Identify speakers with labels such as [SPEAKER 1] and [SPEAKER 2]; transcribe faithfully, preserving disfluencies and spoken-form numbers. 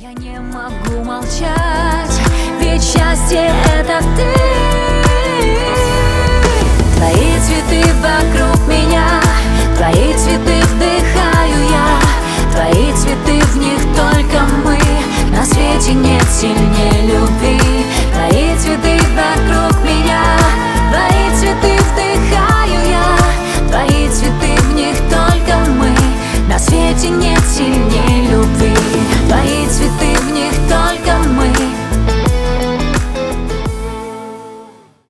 [SPEAKER 1] Я не могу молчать, ведь счастье — это ты. Твои цветы вокруг.